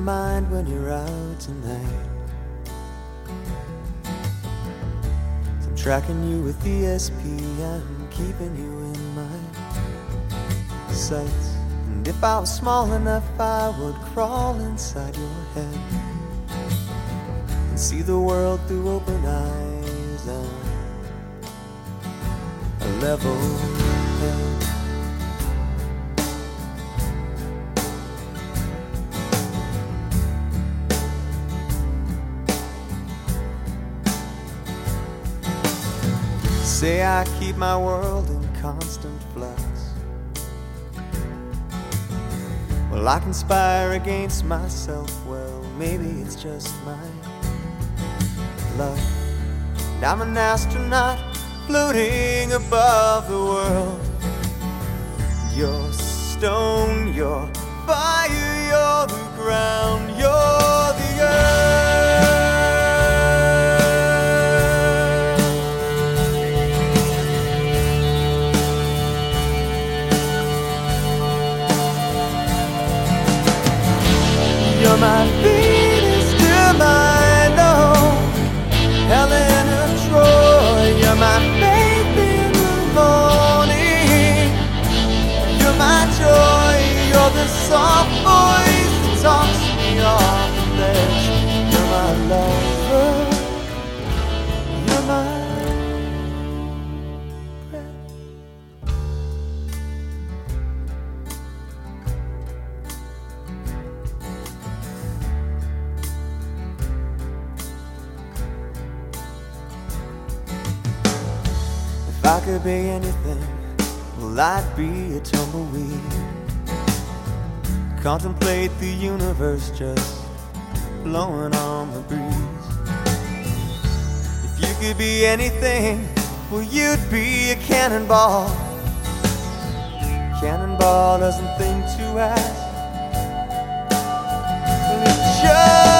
mind when you're out tonight. So I'm tracking you with ESP, I'm keeping you in my sights. And if I was small enough, I would crawl inside your head and see the world through open eyes and a level head. Say I keep my world in constant flux. Well, I conspire against myself. Well, maybe it's just my luck. And I'm an astronaut floating above the world. You're stone, you're fire, you're the ground, you're the earth. You're my Venus to my no Helen of Troy. You're my faith in the morning. You're my joy. You're the soft voice that talks me off the ledge. You're my lover. You're my breath. If I could be anything, well, I'd be a tumbleweed. Contemplate the universe just blowing on the breeze. If you could be anything, well, you'd be a cannonball. Cannonball doesn't think to ask. Well, it just